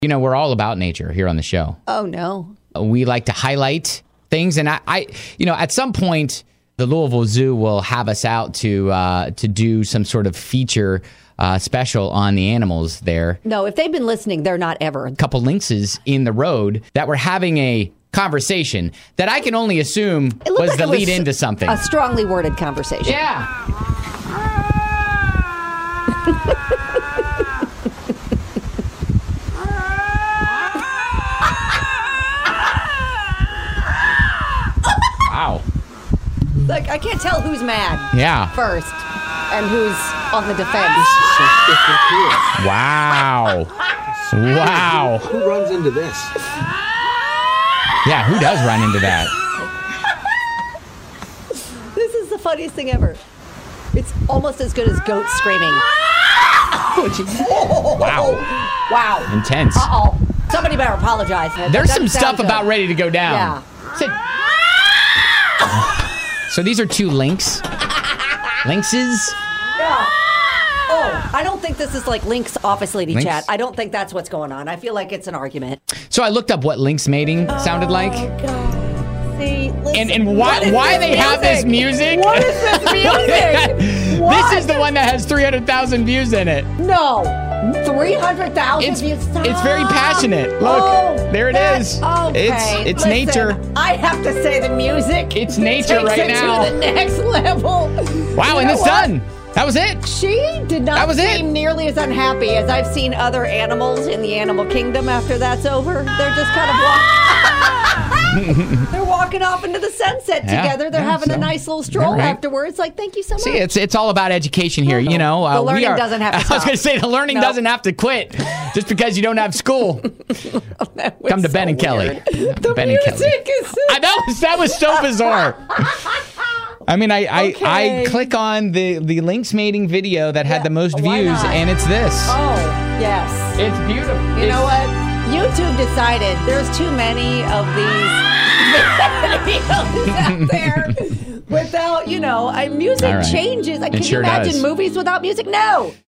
We're all about nature here on the show. Oh, no. We like to highlight things. And I at some point, the Louisville Zoo will have us out to do some sort of feature special on the animals there. No, if they've been listening, they're not ever. A couple lynxes in the road that were having a conversation that I can only assume was the lead into something. A strongly worded conversation. Yeah. Wow. Like, I can't tell who's mad first and who's on the defense. Wow. Wow. Who runs into this? Yeah, who does run into that? This is the funniest thing ever. It's almost as good as goats screaming. Wow. Wow. Intense. Uh-oh. Somebody better apologize. There's some stuff about ready to go down. Yeah. So these are two lynxes? Yeah. Oh, I don't think this is like Lynx office lady Lynx? chat. I don't think that's what's going on. I feel like it's an argument. So I looked up what lynx mating sounded like. God. See, listen, And why they have this music? What is this music? This is the one that has 300,000 views in it. No. 300,000 views. It's very passionate. Look, there it is. Okay. It's nature. I have to say the music. It's nature right now. To the next level. Wow, and it's done. That was it. She did not seem nearly as unhappy as I've seen other animals in the animal kingdom after that's over. They're just kind of they're walking off into the sunset together. They're having a nice little stroll afterwards. Like, thank you so much. See, it's all about education here. The learning doesn't have to stop. I was going to say the learning doesn't have to quit just because you don't have school. Come to Ben and Kelly. The Ben music and Kelly. That was so bizarre. I mean, I click on the lynx mating video that had the most views, and it's this. Oh, yes. It's beautiful. You know what? YouTube decided there's too many of these videos out there without, music changes. Can you imagine movies without music? No.